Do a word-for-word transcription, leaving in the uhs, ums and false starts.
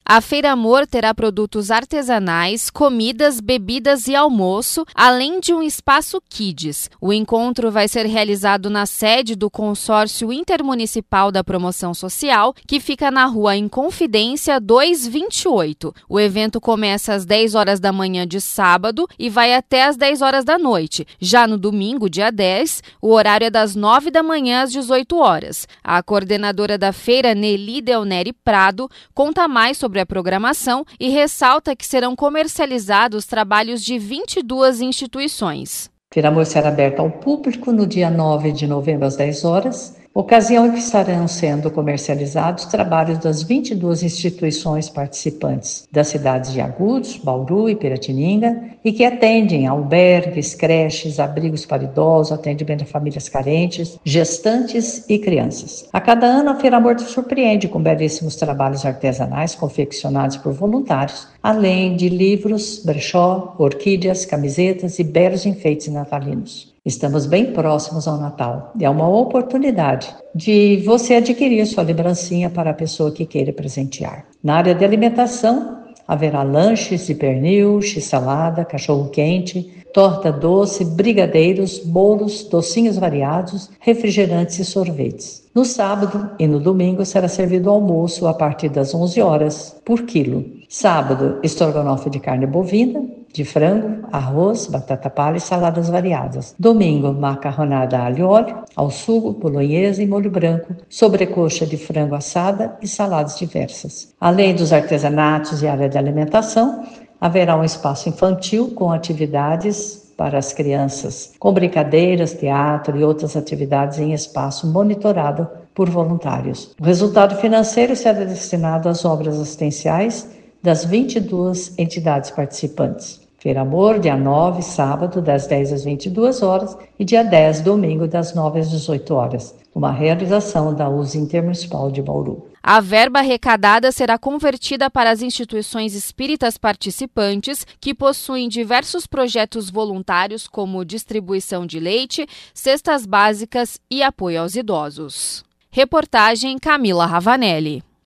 A Feira Amor terá produtos artesanais, comidas, bebidas e almoço, além de um espaço Kids. O encontro vai ser realizado na sede do Consórcio Intermunicipal da Promoção Social, que fica na Rua Inconfidência duzentos e vinte e oito. O evento começa às dez horas da manhã de sábado e vai até às dez horas da noite. Já no domingo, dia dez, o horário é das nove da manhã às dezoito horas. A coordenadora da feira, Nelly Delneri Prado, conta mais sobre a programação e ressalta que serão comercializados trabalhos de vinte e duas instituições. Feira Amor será aberta ao público no dia nove de novembro às dez horas, ocasião em que estarão sendo comercializados trabalhos das vinte e duas instituições participantes das cidades de Agudos, Bauru e Piratininga e que atendem a albergues, creches, abrigos para idosos, atendimento a famílias carentes, gestantes e crianças. A cada ano, a Feira Amor surpreende com belíssimos trabalhos artesanais confeccionados por voluntários, além de livros, brechó, orquídeas, camisetas e belos enfeites natalinos. Estamos bem próximos ao Natal e é uma oportunidade de você adquirir sua lembrancinha para a pessoa que queira presentear. Na área de alimentação, haverá lanches de pernil, x-salada, cachorro-quente, torta doce, brigadeiros, bolos, docinhos variados, refrigerantes e sorvetes. No sábado e no domingo será servido almoço a partir das onze horas por quilo. Sábado, estrogonofe de carne bovina, de frango, arroz, batata palha e saladas variadas. Domingo, macarronada a alho e óleo, ao sugo, bolonhesa e molho branco, sobrecoxa de frango assada e saladas diversas. Além dos artesanatos e área de alimentação, haverá um espaço infantil com atividades para as crianças, com brincadeiras, teatro e outras atividades em espaço monitorado por voluntários. O resultado financeiro será destinado às obras assistenciais das vinte e duas entidades participantes. Feira Amor, dia nove, sábado, das dez às vinte e duas horas e dia dez, domingo, das nove às dezoito horas. Uma realização da U S Intermunicipal de Bauru. A verba arrecadada será convertida para as instituições espíritas participantes, que possuem diversos projetos voluntários, como distribuição de leite, cestas básicas e apoio aos idosos. Reportagem Camila Ravanelli.